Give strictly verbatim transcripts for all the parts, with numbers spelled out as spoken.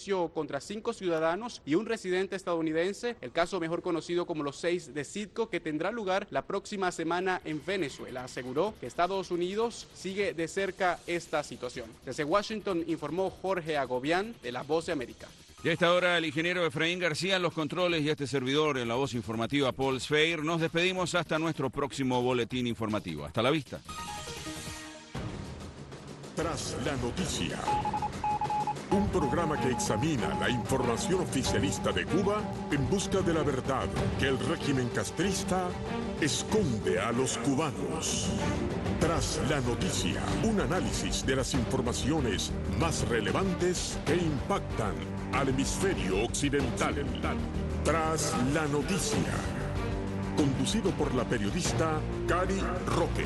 juicio contra cinco ciudadanos y un residente estadounidense, el caso mejor conocido como los seis de Citgo, que tendrá lugar la próxima semana en Venezuela. Aseguró que Estados Unidos sigue de cerca esta situación. Desde Washington informó Jorge Agobián, de La Voz de América. Y a esta hora el ingeniero Efraín García en los controles y este servidor en la voz informativa Paul Sfeir. Nos despedimos hasta nuestro próximo boletín informativo. Hasta la vista. Tras la noticia, un programa que examina la información oficialista de Cuba en busca de la verdad que el régimen castrista esconde a los cubanos. Tras la noticia, un análisis de las informaciones más relevantes que impactan al hemisferio occidental. Tras la noticia, conducido por la periodista Cari Roque.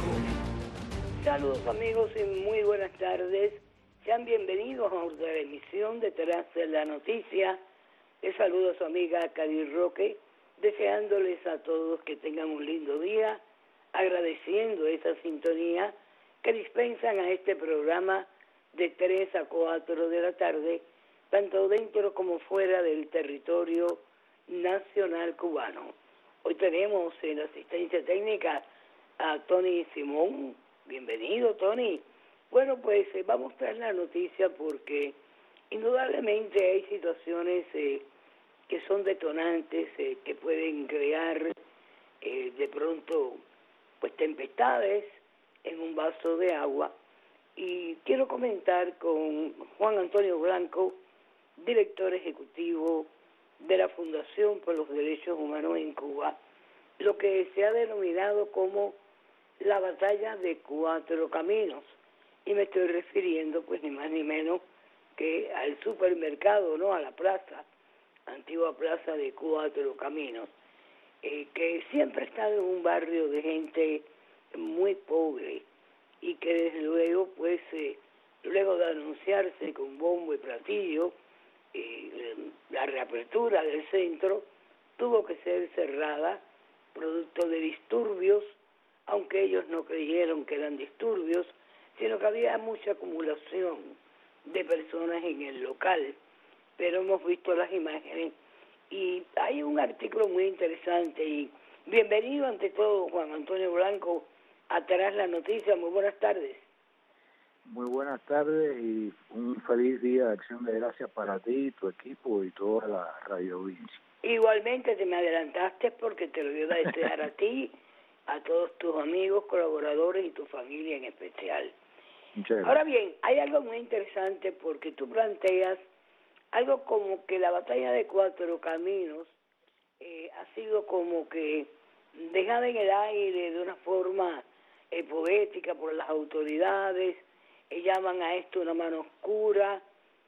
Saludos amigos y muy buenas tardes. Sean bienvenidos a otra emisión de Tras la Noticia. Les saludo a su amiga Cari Roque, deseándoles a todos que tengan un lindo día, agradeciendo esa sintonía que dispensan a este programa de tres a cuatro de la tarde, tanto dentro como fuera del territorio nacional cubano. Hoy tenemos en la asistencia técnica a Tony Simón. Bienvenido, Tony. Bueno, pues eh, vamos tras la noticia porque indudablemente hay situaciones eh, que son detonantes, eh, que pueden crear eh, de pronto pues tempestades en un vaso de agua. Y quiero comentar con Juan Antonio Blanco, director ejecutivo de la Fundación por los Derechos Humanos en Cuba, lo que se ha denominado como la batalla de cuatro caminos. Y me estoy refiriendo pues ni más ni menos que al supermercado, ¿no? A la plaza, antigua plaza de Cuatro Caminos, eh, que siempre ha estado en un barrio de gente muy pobre y que desde luego pues eh, luego de anunciarse con bombo y platillo eh, la reapertura del centro tuvo que ser cerrada producto de disturbios, aunque ellos no creyeron que eran disturbios, sino que había mucha acumulación de personas en el local. Pero hemos visto las imágenes y hay un artículo muy interesante. Y bienvenido ante todo, Juan Antonio Blanco, a Tras la Noticia. Muy buenas tardes. Muy buenas tardes y un feliz día de Acción de Gracias para ti, tu equipo y toda la radio audiencia. Igualmente te me adelantaste porque te lo iba a desear a ti, a todos tus amigos, colaboradores y tu familia en especial. Ahora bien, hay algo muy interesante porque tú planteas algo como que la batalla de Cuatro Caminos eh, ha sido como que dejada en el aire de una forma eh, poética por las autoridades, eh, llaman a esto una mano oscura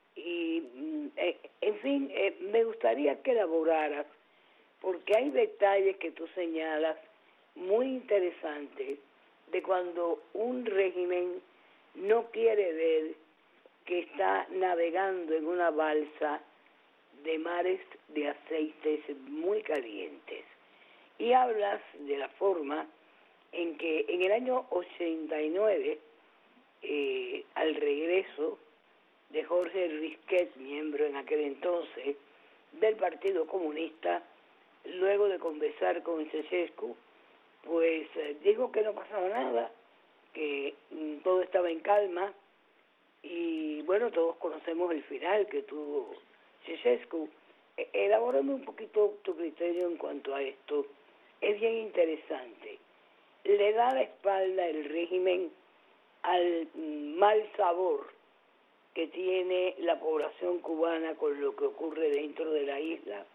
y eh, en fin, eh, me gustaría que elaboraras porque hay detalles que tú señalas muy interesantes de cuando un régimen no quiere ver que está navegando en una balsa de mares de aceites muy calientes. Y hablas de la forma en que en el año ochenta y nueve, eh, al regreso de Jorge Risquet, miembro en aquel entonces del Partido Comunista, luego de conversar con Ceausescu, pues eh, dijo que no pasaba nada, que mm, todo estaba en calma, y bueno, todos conocemos el final que tuvo Ceausescu. Eh, elabórame un poquito tu criterio en cuanto a esto. Es bien interesante. Le da la espalda el régimen al mm, mal sabor que tiene la población cubana con lo que ocurre dentro de la isla.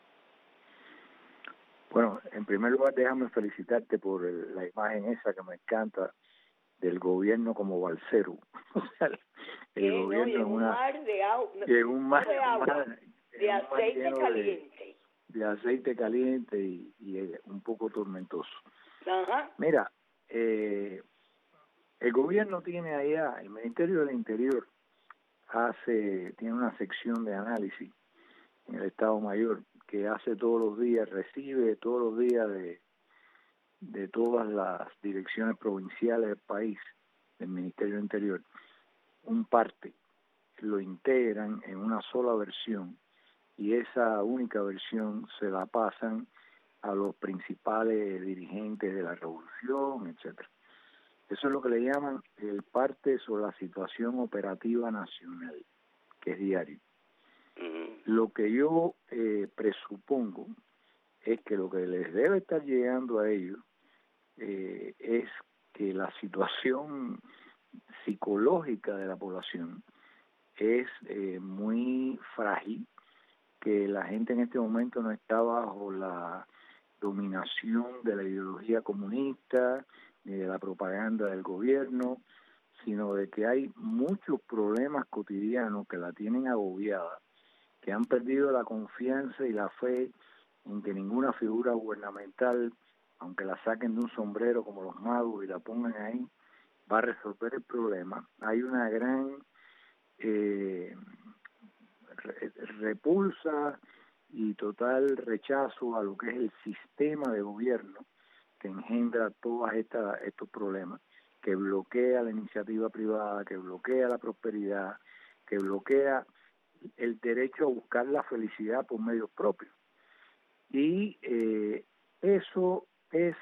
Bueno, en primer lugar, déjame felicitarte por el, la imagen esa que me encanta del gobierno como balsero. O sea, el no, gobierno en un una, mar de agua, en un mar de, agua, mar, de aceite caliente. De, de aceite caliente y, y un poco tormentoso. Ajá. Mira, eh, el gobierno tiene allá, el Ministerio del Interior hace, tiene una sección de análisis en el Estado Mayor que hace todos los días, recibe todos los días de, de todas las direcciones provinciales del país, del Ministerio del Interior, un parte lo integran en una sola versión y esa única versión se la pasan a los principales dirigentes de la revolución, etcétera. Eso es lo que le llaman el parte sobre la situación operativa nacional, que es diario. Lo que yo eh, presupongo es que lo que les debe estar llegando a ellos eh, es que la situación psicológica de la población es eh, muy frágil, que la gente en este momento no está bajo la dominación de la ideología comunista ni de la propaganda del gobierno, sino de que hay muchos problemas cotidianos que la tienen agobiada, que han perdido la confianza y la fe en que ninguna figura gubernamental, aunque la saquen de un sombrero como los magos y la pongan ahí, va a resolver el problema. Hay una gran eh, re repulsa y total rechazo a lo que es el sistema de gobierno que engendra todos estos problemas, que bloquea la iniciativa privada, que bloquea la prosperidad, que bloquea el derecho a buscar la felicidad por medios propios. Y eh, eso es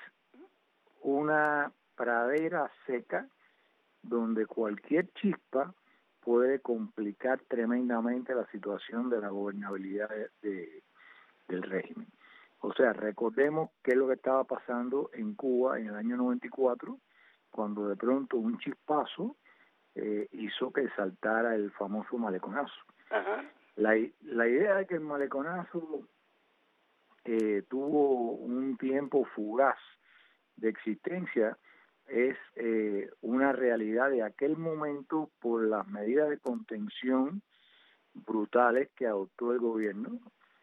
una pradera seca donde cualquier chispa puede complicar tremendamente la situación de la gobernabilidad de, de, del régimen. O sea, recordemos qué es lo que estaba pasando en Cuba en el año noventa y cuatro, cuando de pronto un chispazo eh, hizo que saltara el famoso maleconazo. Ajá. La, la idea de que el maleconazo eh, tuvo un tiempo fugaz de existencia es eh, una realidad de aquel momento por las medidas de contención brutales que adoptó el gobierno.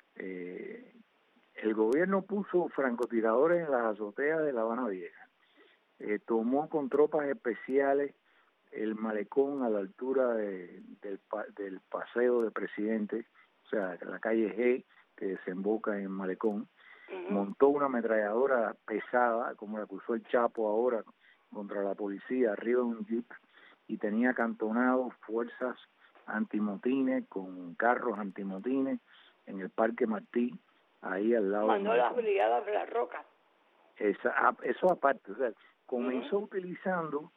Eh, el gobierno puso francotiradores en las azoteas de La Habana Vieja, eh, tomó con tropas especiales el malecón a la altura de, del, del paseo de Presidente, o sea, la calle G, que desemboca en Malecón, uh-huh. Montó una ametralladora pesada, como la que usó el Chapo ahora, contra la policía, arriba de un jeep, y tenía acantonados fuerzas antimotines, con carros antimotines, en el Parque Martí, ahí al lado. Mandó las brigadas de la Roca. Esa, eso aparte, o sea, comenzó uh-huh. utilizando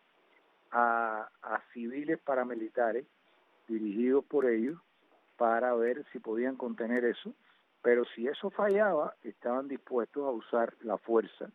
A, a civiles paramilitares dirigidos por ellos para ver si podían contener eso, pero si eso fallaba, estaban dispuestos a usar la fuerza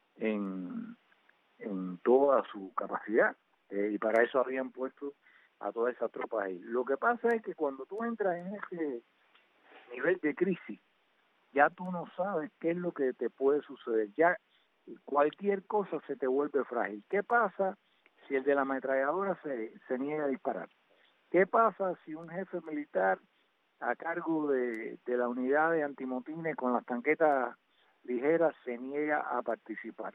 en, en toda su capacidad, eh, y para eso habían puesto a todas esas tropas ahí. Lo que pasa es que cuando tú entras en ese nivel de crisis, ya tú no sabes qué es lo que te puede suceder, ya cualquier cosa se te vuelve frágil. ¿Qué pasa si el de la ametralladora se, se niega a disparar? ¿Qué pasa si un jefe militar a cargo de, de la unidad de antimotines con las tanquetas ligeras se niega a participar?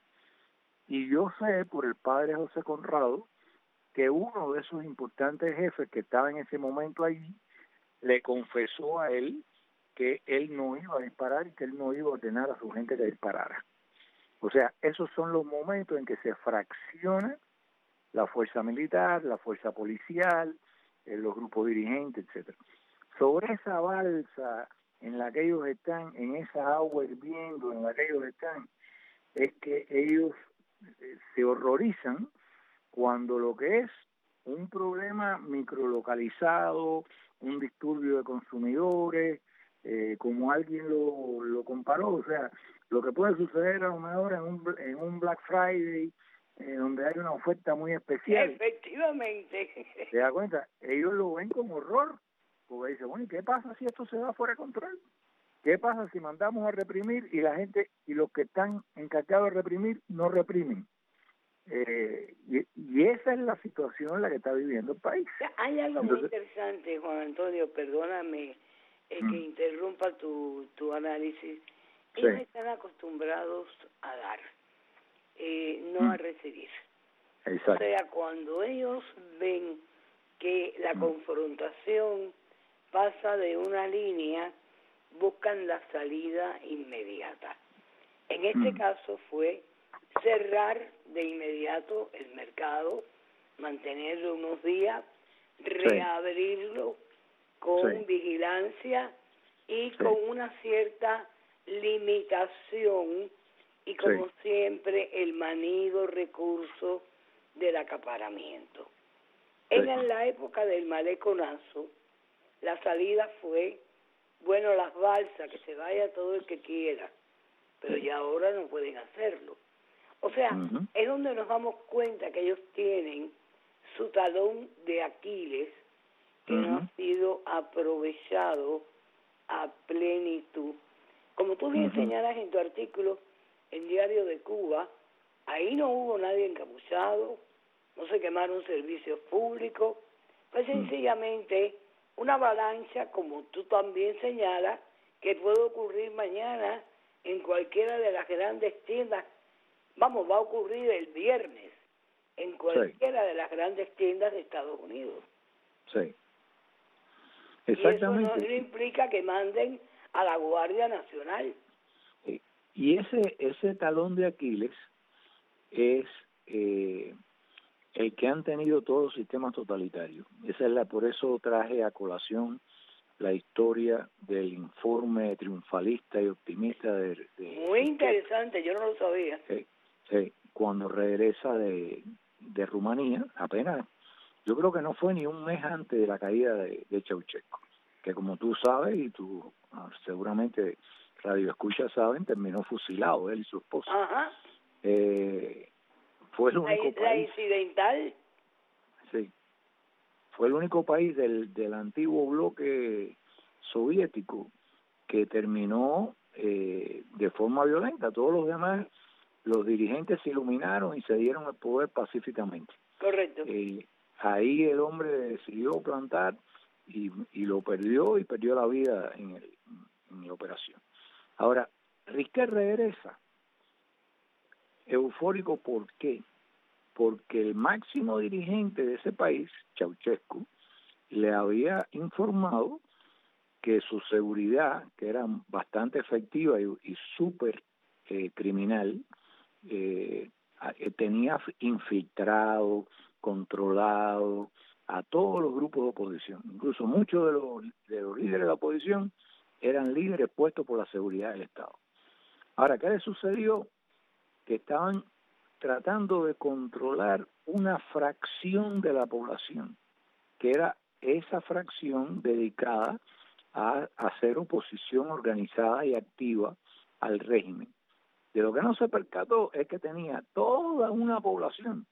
Y yo sé por el padre José Conrado que uno de esos importantes jefes que estaba en ese momento allí le confesó a él que él no iba a disparar y que él no iba a ordenar a su gente que disparara. O sea, esos son los momentos en que se fracciona la fuerza militar, la fuerza policial, eh, los grupos dirigentes, etcétera. Sobre esa balsa en la que ellos están, en esa agua hirviendo en la que ellos están, es que ellos eh, se horrorizan cuando lo que es un problema microlocalizado, un disturbio de consumidores, eh, como alguien lo, lo comparó, o sea, lo que puede suceder a lo mejor en un, en un Black Friday, Eh, donde hay una oferta muy especial. Efectivamente. ¿Te das cuenta? Ellos lo ven con horror, porque dicen, bueno, ¿y qué pasa si esto se va fuera de control? ¿Qué pasa si mandamos a reprimir y la gente, y los que están encargados de reprimir, no reprimen? Eh, y, y esa es la situación en la que está viviendo el país. Hay algo Entonces, muy interesante, Juan Antonio, perdóname eh, mm. que interrumpa tu, tu análisis. Ellos sí. están acostumbrados a dar. Eh, no mm. a recibir. Exacto. O sea, cuando ellos ven que la mm. confrontación pasa de una línea, buscan la salida inmediata. En este mm. caso fue cerrar de inmediato el mercado, mantenerlo unos días, reabrirlo con Sí. vigilancia y Sí. con una cierta limitación y, como Sí. siempre, el manido recurso del acaparamiento. Sí. En la época del maleconazo, la salida fue, bueno, las balsas, que se vaya todo el que quiera, pero ya ahora no pueden hacerlo. O sea, Uh-huh. es donde nos damos cuenta que ellos tienen su talón de Aquiles que no Uh-huh. ha sido aprovechado a plenitud. Como tú bien Uh-huh. señalas en tu artículo en Diario de Cuba, ahí no hubo nadie encapuchado, no se quemaron servicios públicos, fue sencillamente una avalancha, como tú también señalas, que puede ocurrir mañana en cualquiera de las grandes tiendas. Vamos, va a ocurrir el viernes en cualquiera sí. de las grandes tiendas de Estados Unidos. Sí. Exactamente. Y eso no, no implica que manden a la Guardia Nacional. Sí. Y ese ese talón de Aquiles es eh, el que han tenido todos los sistemas totalitarios. Esa es la, por eso traje a colación la historia del informe triunfalista y optimista de, de muy interesante, yo no lo sabía. Sí, sí, cuando regresa de, de Rumanía, apenas, yo creo que no fue ni un mes antes de la caída de, de Ceausescu, que como tú sabes y tú seguramente radio escucha saben, terminó fusilado él y su esposa. Ajá. Eh, fue el único la, país. La incidental. Sí. Fue el único país del, del antiguo bloque soviético que terminó eh, de forma violenta. Todos los demás, los dirigentes se iluminaron y se dieron el poder pacíficamente. Correcto. Eh, ahí el hombre decidió plantar y, y lo perdió y perdió la vida en, el, en la operación. Ahora, Riquet regresa eufórico, ¿por qué? Porque el máximo dirigente de ese país, Ceausescu, le había informado que su seguridad, que era bastante efectiva y, y súper eh, criminal, eh, tenía infiltrado, controlado a todos los grupos de oposición. Incluso muchos de los, de los líderes de la oposición eran líderes puestos por la seguridad del Estado. Ahora, ¿qué le sucedió? Que estaban tratando de controlar una fracción de la población, que era esa fracción dedicada a hacer oposición organizada y activa al régimen. De lo que no se percató es que tenía toda una población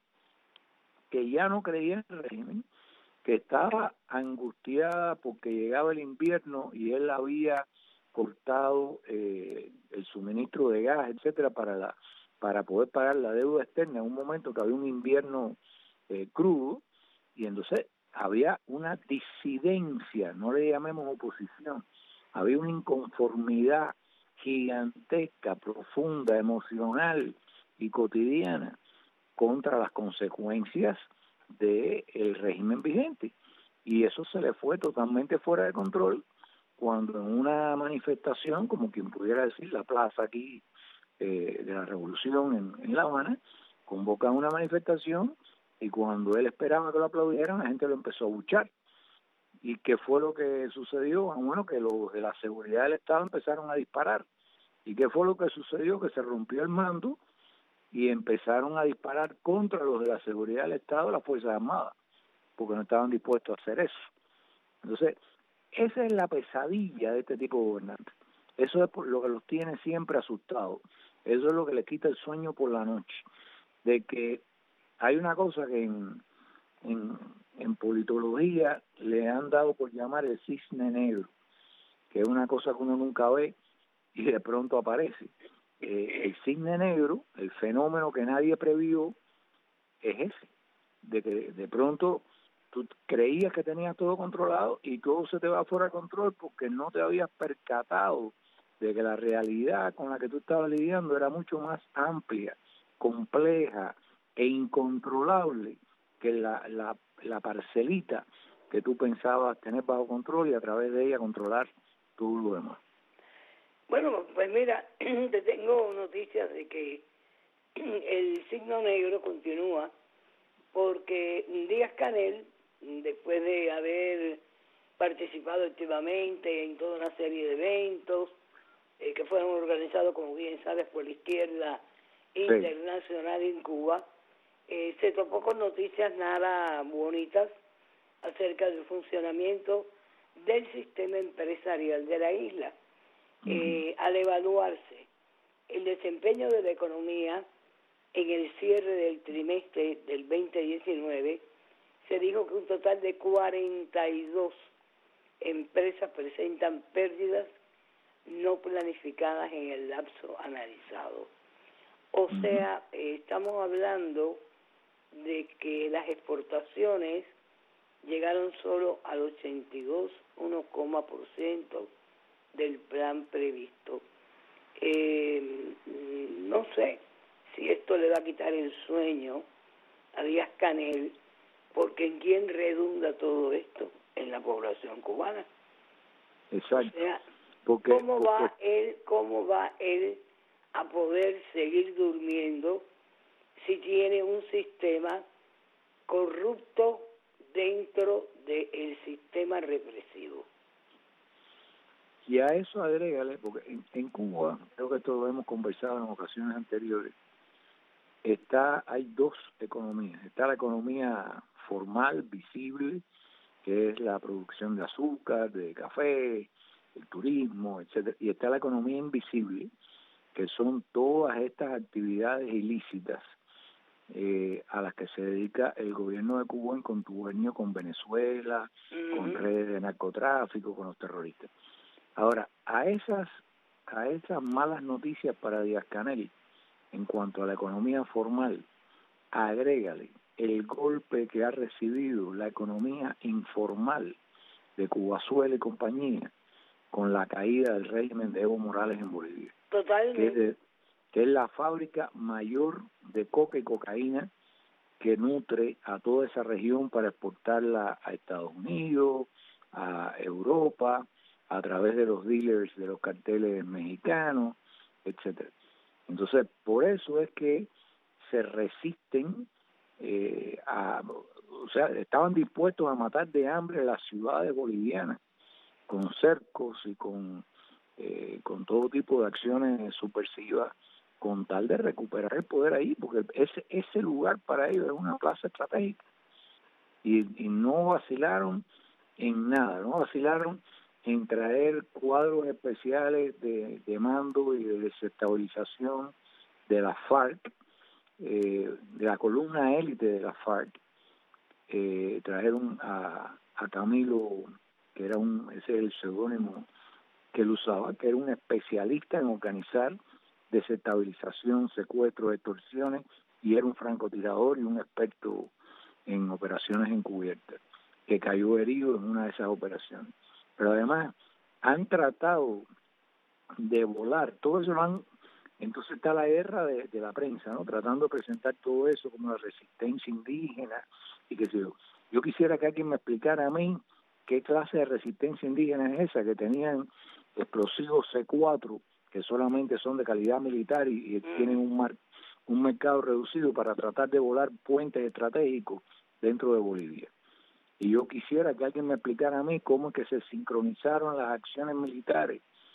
que ya no creía en el régimen, que estaba angustiada porque llegaba el invierno y él había cortado eh, el suministro de gas, etcétera, para la para poder pagar la deuda externa en un momento que había un invierno eh, crudo, y entonces había una disidencia, no le llamemos oposición, había una inconformidad gigantesca, profunda, emocional y cotidiana contra las consecuencias del régimen vigente. Y eso se le fue totalmente fuera de control cuando en una manifestación, como quien pudiera decir, la plaza aquí eh, de la Revolución en, en La Habana, convoca una manifestación y cuando él esperaba que lo aplaudieran, la gente lo empezó a buchar. ¿Y qué fue lo que sucedió? Bueno, que los de la seguridad del Estado empezaron a disparar. ¿Y qué fue lo que sucedió? Que se rompió el mando y empezaron a disparar contra los de la seguridad del Estado, las Fuerzas Armadas, porque no estaban dispuestos a hacer eso. Entonces, esa es la pesadilla de este tipo de gobernantes. Eso es por lo que los tiene siempre asustados. Eso es lo que les quita el sueño por la noche. De que hay una cosa que en, en, en politología le han dado por llamar el cisne negro, que es una cosa que uno nunca ve y de pronto aparece. Eh, el cisne negro, el fenómeno que nadie previó, es ese, de que de pronto tú creías que tenías todo controlado y todo se te va fuera de control porque no te habías percatado de que la realidad con la que tú estabas lidiando era mucho más amplia, compleja e incontrolable que la, la, la parcelita que tú pensabas tener bajo control y a través de ella controlar todo lo demás. Bueno, pues mira, te tengo noticias de que el signo negro continúa porque Díaz-Canel después de haber participado activamente en toda una serie de eventos eh, que fueron organizados, como bien sabes, por la izquierda sí. internacional en Cuba, eh, se topó con noticias nada bonitas acerca del funcionamiento del sistema empresarial de la isla. Uh-huh. Eh, al evaluarse el desempeño de la economía en el cierre del trimestre del veinte diecinueve, se dijo que un total de cuarenta y dos empresas presentan pérdidas no planificadas en el lapso analizado. O uh-huh. sea, eh, estamos hablando de que las exportaciones llegaron solo al ochenta y dos por ciento del plan previsto. Eh, no sé si esto le va a quitar el sueño a Díaz-Canel, porque ¿en quién redunda todo esto? En la población cubana. Exacto. O sea, porque, ¿cómo porque... va él, cómo va él a poder seguir durmiendo si tiene un sistema corrupto dentro del sistema represivo? Y a eso agrégale, porque en, en Cuba, creo que esto lo hemos conversado en ocasiones anteriores, está hay dos economías. Está la economía formal, visible, que es la producción de azúcar, de café, el turismo, etcétera, y está la economía invisible, que son todas estas actividades ilícitas eh, a las que se dedica el gobierno de Cuba en contubernio con Venezuela, uh-huh. con redes de narcotráfico, con los terroristas. Ahora, a esas a esas malas noticias para Díaz-Canel en cuanto a la economía formal, agrégale el golpe que ha recibido la economía informal de Cubazuela y compañía con la caída del régimen de Evo Morales en Bolivia. Totalmente. Que es, de, que es la fábrica mayor de coca y cocaína que nutre a toda esa región para exportarla a Estados Unidos, a Europa, a través de los dealers de los carteles mexicanos, etcétera. Entonces, por eso es que se resisten eh, a, o sea, estaban dispuestos a matar de hambre las ciudades bolivianas con cercos y con eh, con todo tipo de acciones subversivas con tal de recuperar el poder ahí, porque ese ese lugar para ellos es una plaza estratégica y, y no vacilaron en nada, no vacilaron en traer cuadros especiales de, de mando y de desestabilización de la FARC, eh, de la columna élite de la FARC. Eh, trajeron a, a Camilo, que era un, ese es el seudónimo que él usaba, que era un especialista en organizar desestabilización, secuestros, extorsiones, y era un francotirador y un experto en operaciones encubiertas, que cayó herido en una de esas operaciones. Pero además han tratado de volar, todo eso lo han, entonces está la guerra de, de la prensa, ¿no? Tratando de presentar todo eso como la resistencia indígena y qué sé yo. Yo quisiera que alguien me explicara a mí qué clase de resistencia indígena es esa, que tenían explosivos C cuatro, que solamente son de calidad militar y, y tienen un, mar, un mercado reducido para tratar de volar puentes estratégicos dentro de Bolivia. Y yo quisiera que alguien me explicara a mí cómo es que se sincronizaron las acciones militares,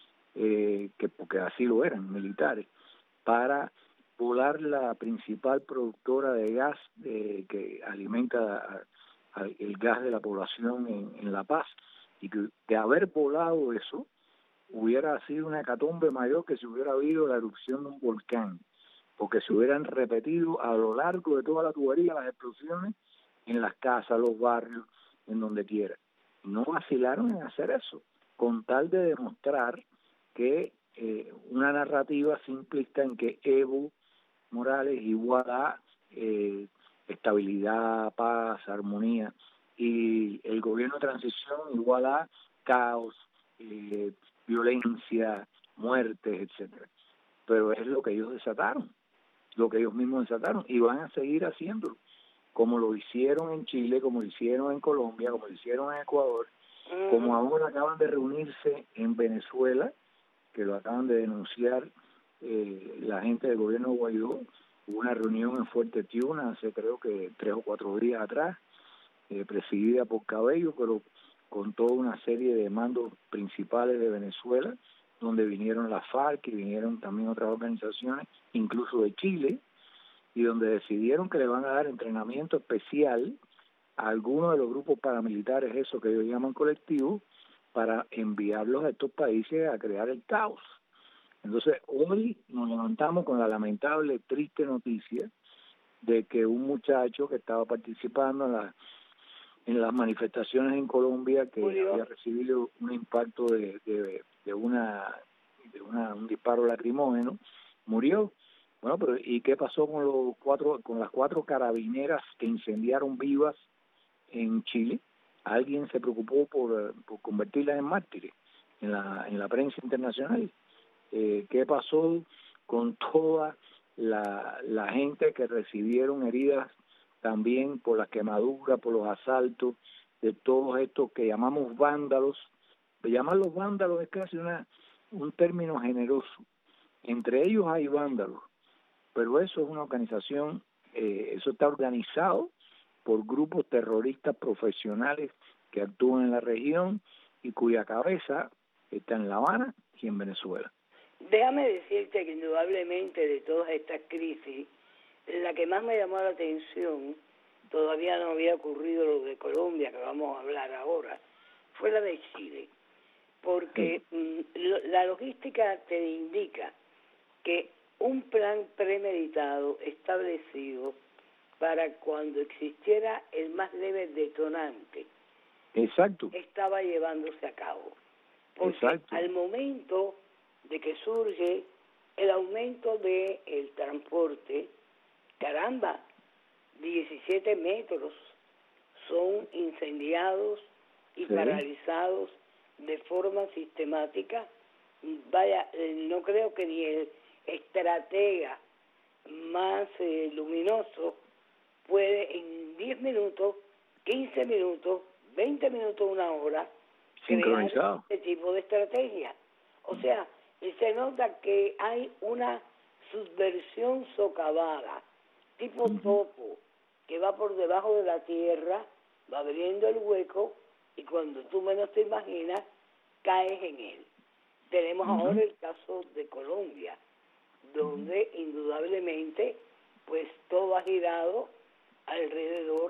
eh, que porque así lo eran, militares, para volar la principal productora de gas eh, que alimenta a, a, el gas de la población en, en La Paz, y que de haber volado eso hubiera sido una hecatombe mayor que si hubiera habido la erupción de un volcán, porque se hubieran repetido a lo largo de toda la tubería las explosiones en las casas, los barrios, en donde quiera. No vacilaron en hacer eso, con tal de demostrar que eh, una narrativa simplista en que Evo Morales igual a eh, estabilidad, paz, armonía, y el gobierno de transición igual a caos, eh, violencia, muertes, etcétera. Pero es lo que ellos desataron, lo que ellos mismos desataron, y van a seguir haciéndolo, como lo hicieron en Chile, como lo hicieron en Colombia, como lo hicieron en Ecuador, como ahora acaban de reunirse en Venezuela, que lo acaban de denunciar eh, la gente del gobierno de Guaidó. Hubo una reunión en Fuerte Tiuna hace creo que tres o cuatro días atrás, eh, presidida por Cabello, pero con toda una serie de mandos principales de Venezuela, donde vinieron las FARC y vinieron también otras organizaciones, incluso de Chile, y donde decidieron que le van a dar entrenamiento especial a algunos de los grupos paramilitares, eso que ellos llaman colectivos, para enviarlos a estos países a crear el caos. Entonces, hoy nos levantamos con la lamentable, triste noticia de que un muchacho que estaba participando en, la, en las manifestaciones en Colombia, que Julio. había recibido un impacto de, de, de, una, de una, un disparo lacrimógeno, murió. Bueno, pero ¿y qué pasó con los cuatro, con las cuatro carabineras que incendiaron vivas en Chile? Alguien se preocupó por, por convertirlas en mártires en la, en la prensa internacional. Eh, ¿Qué pasó con toda la, la gente que recibieron heridas también por las quemaduras, por los asaltos, de todos estos que llamamos vándalos? De llamarlos vándalos es casi una, un término generoso. Entre ellos hay vándalos, pero eso es una organización, eh, eso está organizado por grupos terroristas profesionales que actúan en la región y cuya cabeza está en La Habana y en Venezuela. Déjame decirte que indudablemente de todas estas crisis, la que más me llamó la atención, todavía no había ocurrido lo de Colombia, que vamos a hablar ahora, fue la de Chile, porque sí. mm, la logística te indica que un plan premeditado establecido para cuando existiera el más leve detonante, exacto, estaba llevándose a cabo. Porque exacto. Al momento de que surge el aumento del de transporte, caramba, diecisiete metros son incendiados y sí. paralizados de forma sistemática. Vaya, no creo que ni el estratega más eh, luminoso puede en diez minutos, quince minutos, veinte minutos, una hora, crear este tipo de estrategia. O sea, se nota que hay una subversión socavada, tipo uh-huh. topo, que va por debajo de la tierra, va abriendo el hueco, y cuando tú menos te imaginas, caes en él. Tenemos uh-huh. ahora el caso de Colombia, donde uh-huh. indudablemente, pues todo ha girado alrededor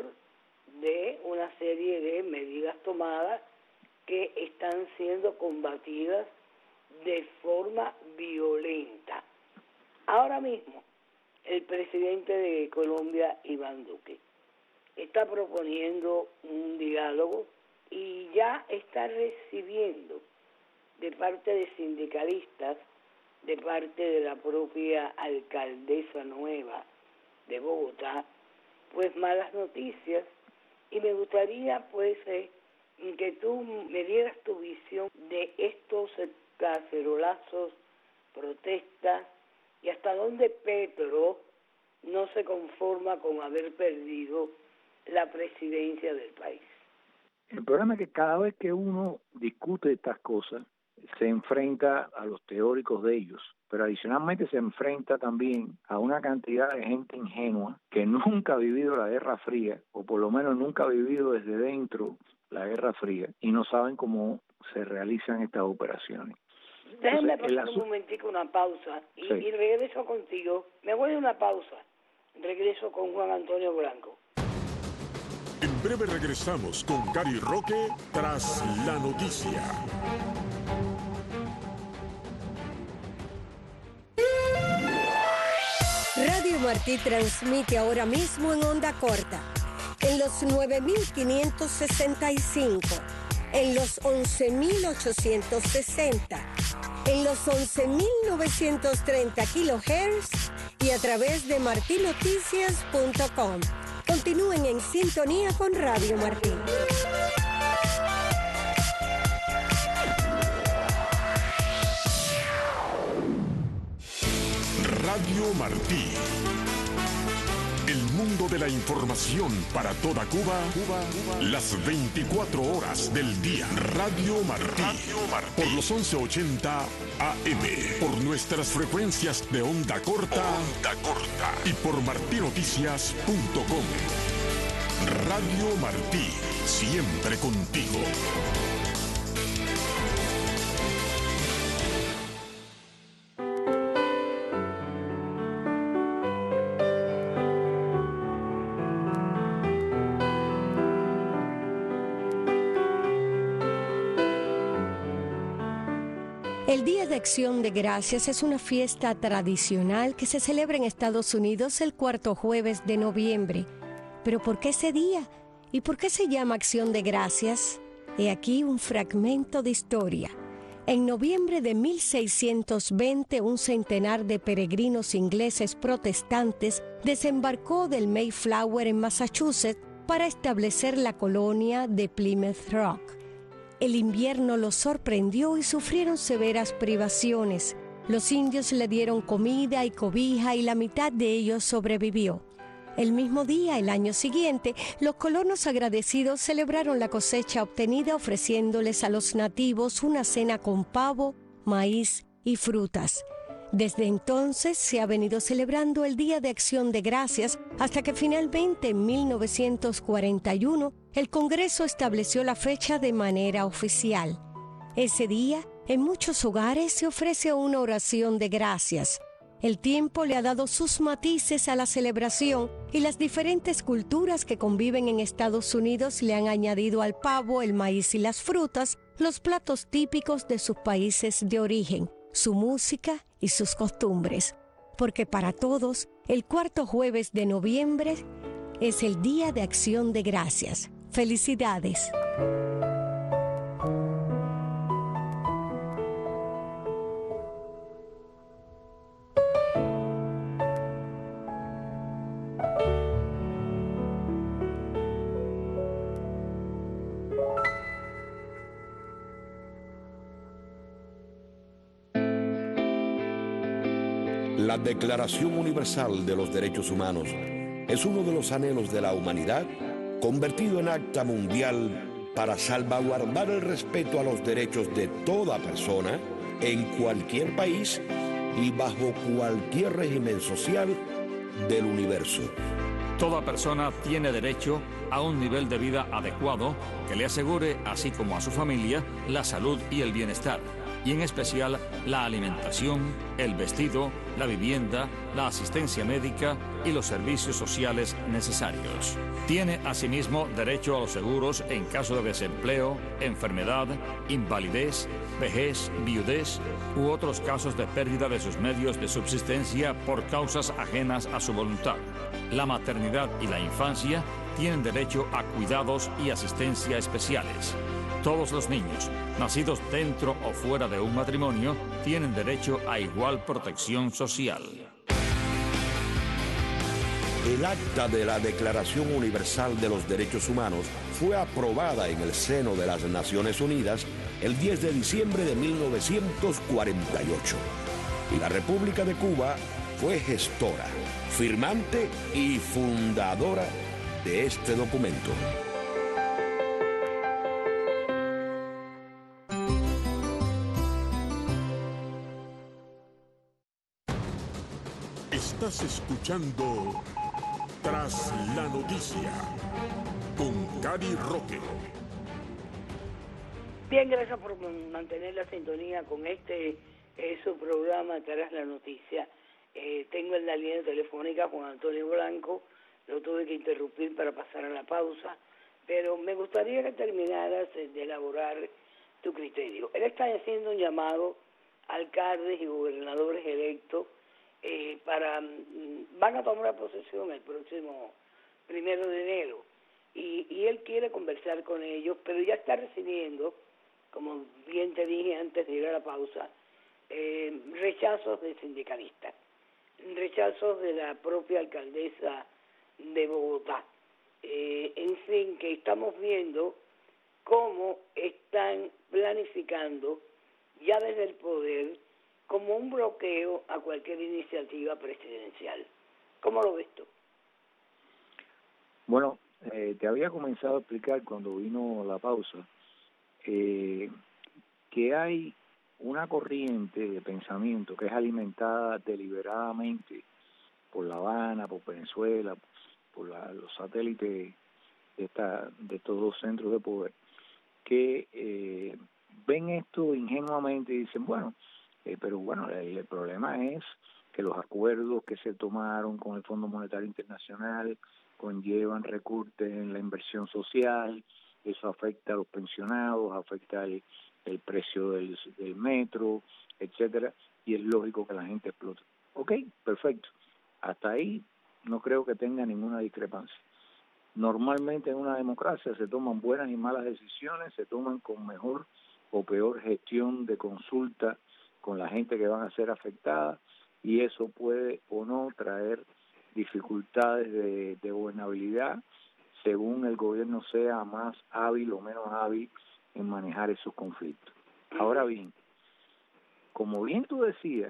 de una serie de medidas tomadas que están siendo combatidas de forma violenta. Ahora mismo, el presidente de Colombia, Iván Duque, está proponiendo un diálogo y ya está recibiendo de parte de sindicalistas, de parte de la propia alcaldesa nueva de Bogotá, pues malas noticias, y me gustaría pues eh, que tú me dieras tu visión de estos cacerolazos, protestas, y hasta dónde Petro no se conforma con haber perdido la presidencia del país. El problema es que cada vez que uno discute estas cosas, se enfrenta a los teóricos de ellos, pero adicionalmente se enfrenta también a una cantidad de gente ingenua que nunca ha vivido la Guerra Fría, o por lo menos nunca ha vivido desde dentro la Guerra Fría, y no saben cómo se realizan estas operaciones. Déjame pasar un momentico, una pausa, y, sí. y regreso contigo. Me voy a una pausa, regreso con Juan Antonio Blanco. En breve regresamos con Cari Roque tras la noticia. Radio Martí transmite ahora mismo en onda corta, en los nueve mil quinientos sesenta y cinco, en los once mil ochocientos sesenta, en los once mil novecientos treinta kilohertz y a través de marti noticias punto com. Continúen en sintonía con Radio Martí. Radio Martí. El mundo de la información para toda Cuba, Cuba, Cuba. Las veinticuatro horas del día. Radio Martí. Radio Martí. Por los once ochenta A M. Por nuestras frecuencias de onda corta. Onda corta. Y por marti noticias punto com. Radio Martí, siempre contigo. El Día de Acción de Gracias es una fiesta tradicional que se celebra en Estados Unidos el cuarto jueves de noviembre. ¿Pero por qué ese día? ¿Y por qué se llama Acción de Gracias? He aquí un fragmento de historia. En noviembre de mil seiscientos veinte, un centenar de peregrinos ingleses protestantes desembarcó del Mayflower en Massachusetts para establecer la colonia de Plymouth Rock. El invierno los sorprendió y sufrieron severas privaciones. Los indios le dieron comida y cobija y la mitad de ellos sobrevivió. El mismo día, el año siguiente, los colonos agradecidos celebraron la cosecha obtenida ofreciéndoles a los nativos una cena con pavo, maíz y frutas. Desde entonces se ha venido celebrando el Día de Acción de Gracias hasta que finalmente en mil novecientos cuarenta y uno el Congreso estableció la fecha de manera oficial. Ese día, en muchos hogares se ofrece una oración de gracias. El tiempo le ha dado sus matices a la celebración y las diferentes culturas que conviven en Estados Unidos le han añadido al pavo, el maíz y las frutas los platos típicos de sus países de origen, su música y sus costumbres. Porque para todos, el cuarto jueves de noviembre es el Día de Acción de Gracias. ¡Felicidades! La Declaración Universal de los Derechos Humanos es uno de los anhelos de la humanidad convertido en acta mundial para salvaguardar el respeto a los derechos de toda persona en cualquier país y bajo cualquier régimen social del universo. Toda persona tiene derecho a un nivel de vida adecuado que le asegure, así como a su familia, la salud y el bienestar, y en especial la alimentación, el vestido, la vivienda, la asistencia médica y los servicios sociales necesarios. Tiene asimismo derecho a los seguros en caso de desempleo, enfermedad, invalidez, vejez, viudez u otros casos de pérdida de sus medios de subsistencia por causas ajenas a su voluntad. La maternidad y la infancia tienen derecho a cuidados y asistencia especiales. Todos los niños, nacidos dentro o fuera de un matrimonio, tienen derecho a igual protección social. El acta de la Declaración Universal de los Derechos Humanos fue aprobada en el seno de las Naciones Unidas el diez de diciembre de mil novecientos cuarenta y ocho. Y la República de Cuba fue gestora, firmante y fundadora de este documento. Estás escuchando Tras la Noticia con Cady Roque. Bien, gracias por mantener la sintonía con este eh, su programa Tras la Noticia. Eh, tengo en la línea telefónica Juan Antonio Blanco, lo tuve que interrumpir para pasar a la pausa, pero me gustaría que terminaras de elaborar tu criterio. Él está haciendo un llamado a alcaldes y gobernadores electos eh, para, van a tomar posesión el próximo primero de enero, y, y él quiere conversar con ellos, pero ya está recibiendo, como bien te dije antes de ir a la pausa, eh, rechazos de sindicalistas, rechazos de la propia alcaldesa de Bogotá. Eh, en fin, que estamos viendo cómo están planificando ya desde el poder como un bloqueo a cualquier iniciativa presidencial. ¿Cómo lo ves tú? Bueno, eh, te había comenzado a explicar cuando vino la pausa eh, que hay una corriente de pensamiento que es alimentada deliberadamente por La Habana, por Venezuela, por la, los satélites de, esta, de estos dos centros de poder, que eh, ven esto ingenuamente y dicen, bueno, eh, pero bueno, el, el problema es que los acuerdos que se tomaron con el Fondo Monetario Internacional conllevan recortes en la inversión social, eso afecta a los pensionados, afecta el, el precio del, del metro, etcétera, y es lógico que la gente explote. Ok, perfecto. Hasta ahí no creo que tenga ninguna discrepancia. Normalmente en una democracia se toman buenas y malas decisiones, se toman con mejor o peor gestión de consulta con la gente que van a ser afectada, y eso puede o no traer dificultades de, de gobernabilidad según el gobierno sea más hábil o menos hábil en manejar esos conflictos. Ahora bien, como bien tú decías,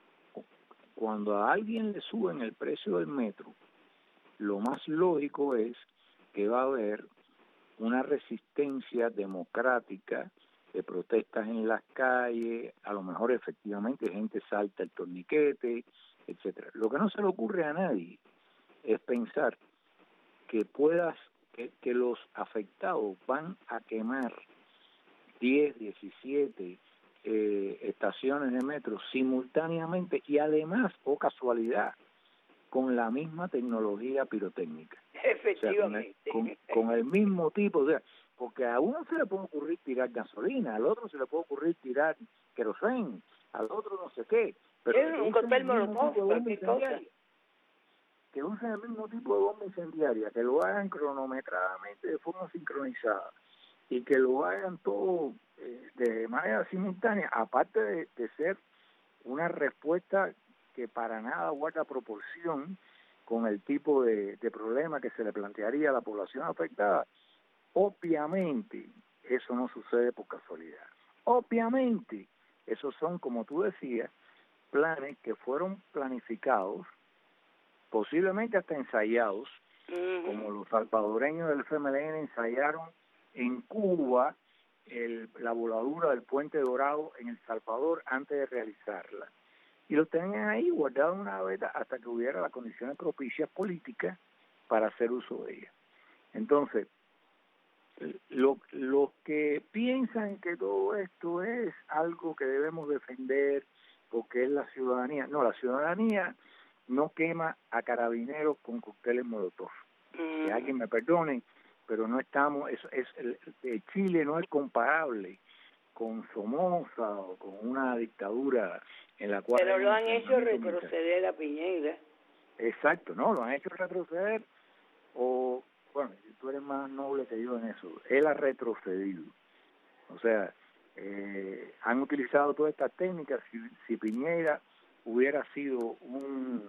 cuando a alguien le suben el precio del metro, lo más lógico es que va a haber una resistencia democrática de protestas en las calles, a lo mejor efectivamente gente salta el torniquete, etcétera. Lo que no se le ocurre a nadie es pensar que puedas, que, que los afectados van a quemar diez, diecisiete eh, estaciones de metro simultáneamente y además, o casualidad, con la misma tecnología pirotécnica. Efectivamente. O sea, con, el, con, con el mismo tipo, o sea, porque a uno se le puede ocurrir tirar gasolina, al otro se le puede ocurrir tirar querosén, al otro no sé qué. Pero es un cóctel molotov, cualquier cosa. Que usen el mismo tipo de bomba incendiaria, que lo hagan cronometradamente de forma sincronizada y que lo hagan todo eh, de manera simultánea, aparte de, de ser una respuesta que para nada guarda proporción con el tipo de, de problema que se le plantearía a la población afectada. Obviamente, eso no sucede por casualidad. Obviamente, esos son, como tú decías, planes que fueron planificados, posiblemente hasta ensayados, uh-huh. como los salvadoreños del F M L N ensayaron en Cuba el, la voladura del Puente Dorado en El Salvador antes de realizarla. Y lo tenían ahí guardado en una gaveta hasta que hubiera las condiciones propicias políticas para hacer uso de ella. Entonces, lo, los que piensan que todo esto es algo que debemos defender porque es la ciudadanía, no, la ciudadanía no quema a carabineros con cócteles molotov. Mm. Que alguien me perdone, pero no estamos, es, es el, el Chile no es comparable con Somoza o con una dictadura en la cual... Pero lo han hecho retroceder a Piñera. Exacto, no, lo han hecho retroceder, o, bueno, tú eres más noble que yo en eso, él ha retrocedido. O sea, eh, han utilizado todas estas técnicas. Si, si Piñera hubiera sido un,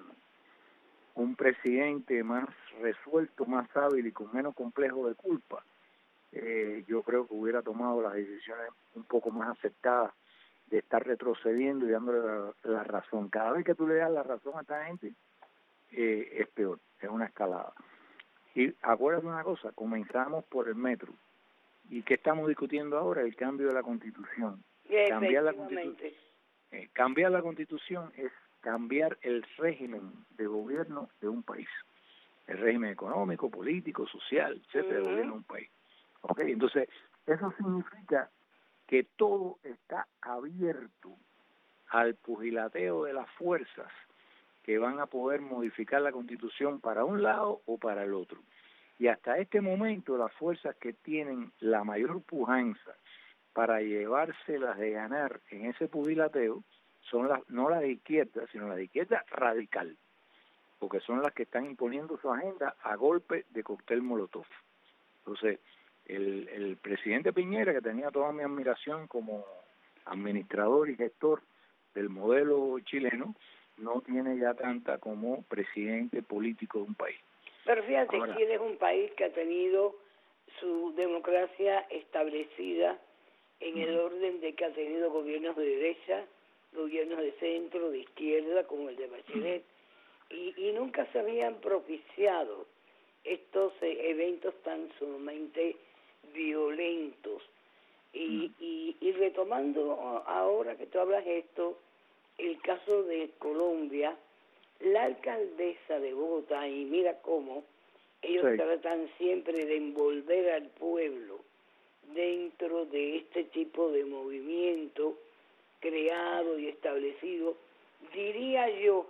un presidente más resuelto, más hábil y con menos complejo de culpa, eh, yo creo que hubiera tomado las decisiones un poco más aceptadas de estar retrocediendo y dándole la, la razón. Cada vez que tú le das la razón a esta gente, eh, es peor, es una escalada. Y acuérdate una cosa, comenzamos por el metro. ¿Y qué estamos discutiendo ahora? El cambio de la Constitución. Cambiar la Constitución. Eh, cambiar la Constitución es cambiar el régimen de gobierno de un país. El régimen económico, político, social, etcétera, uh-huh. de gobierno de un país. Okay, entonces, eso significa que todo está abierto al pugilateo de las fuerzas que van a poder modificar la Constitución para un lado o para el otro. Y hasta este momento las fuerzas que tienen la mayor pujanza para llevárselas de ganar en ese pugilateo son las, no las de izquierda, sino las de izquierda radical, porque son las que están imponiendo su agenda a golpe de cóctel molotov. Entonces, el, el presidente Piñera, que tenía toda mi admiración como administrador y gestor del modelo chileno, no tiene ya tanta como presidente político de un país. Pero fíjate, Ahora, Chile es un país que ha tenido su democracia establecida en uh-huh. el orden de que ha tenido gobiernos de derecha, gobiernos de centro, de izquierda, como el de Bachelet, uh-huh. y, y nunca se habían propiciado estos eh, eventos tan sumamente violentos. Y, uh-huh. y, y retomando ahora que tú hablas esto, el caso de Colombia, la alcaldesa de Bogotá, y mira cómo Ellos Sí. tratan siempre de envolver al pueblo dentro de este tipo de movimiento creado y establecido, diría yo,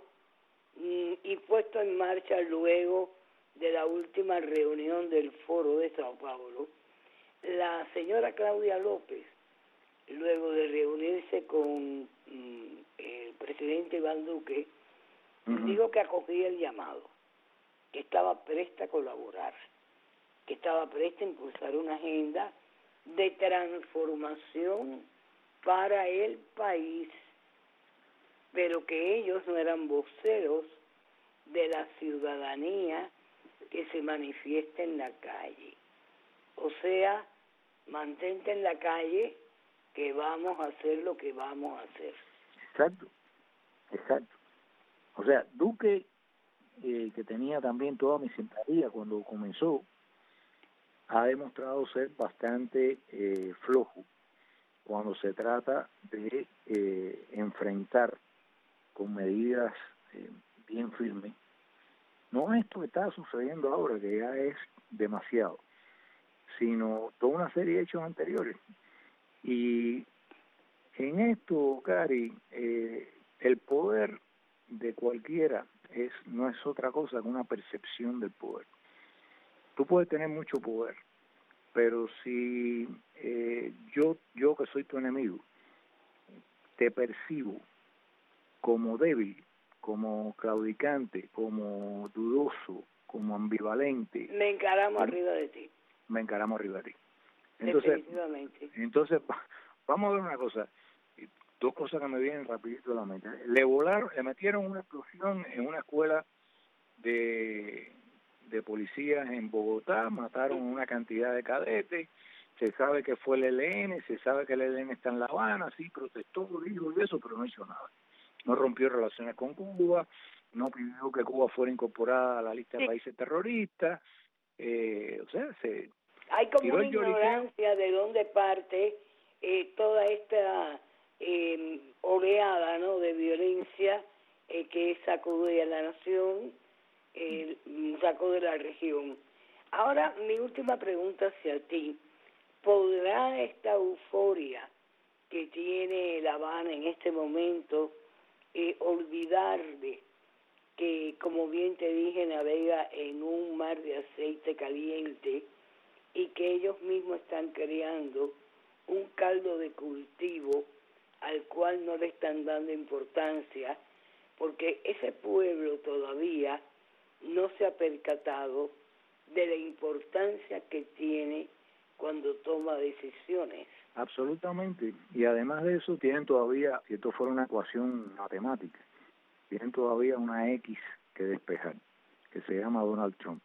y puesto en marcha luego de la última reunión del Foro de Sao Paulo. La señora Claudia López, luego de reunirse con mm, el presidente Iván Duque, uh-huh. dijo que acogía el llamado, que estaba presta a colaborar, que estaba presta a impulsar una agenda de transformación para el país, pero que ellos no eran voceros de la ciudadanía que se manifiesta en la calle. O sea, mantente en la calle, que vamos a hacer lo que vamos a hacer. Exacto, exacto. O sea, Duque, eh, que tenía también toda mi simpatía cuando comenzó, ha demostrado ser bastante eh, flojo cuando se trata de eh, enfrentar con medidas eh, bien firmes, no esto que está sucediendo ahora, que ya es demasiado, sino toda una serie de hechos anteriores. Y en esto, Cari, eh, el poder de cualquiera es no es otra cosa que una percepción del poder. Tú puedes tener mucho poder, pero si eh, yo, yo que soy tu enemigo, te percibo como débil, como claudicante, como dudoso, como ambivalente, me encaramos arriba de ti. Me encaramos arriba de ti. Entonces, definitivamente. Entonces, vamos a ver una cosa, dos cosas que me vienen rapidito a la mente. Le volaron, le metieron una explosión en una escuela de, de policías en Bogotá, mataron una cantidad de cadetes, se sabe que fue el E L N, se sabe que el E L N está en La Habana, sí, protestó, dijo y eso, pero no hizo nada. No rompió relaciones con Cuba, no pidió que Cuba fuera incorporada a la lista de países terroristas, eh, o sea, se hay como tiró una el lloriqueo. Ignorancia de dónde parte eh, toda esta eh, oleada, ¿no?, de violencia eh, que sacude a la nación, eh, sacude la región. Ahora, mi última pregunta hacia ti: ¿podrá esta euforia que tiene La Habana en este momento eh, olvidar de que, como bien te dije, navega en un mar de aceite caliente y que ellos mismos están creando un caldo de cultivo al cual no le están dando importancia, porque ese pueblo todavía no se ha percatado de la importancia que tiene cuando toma decisiones? Absolutamente. Y además de eso, tienen todavía, si esto fuera una ecuación matemática, tienen todavía una X que despejar, que se llama Donald Trump.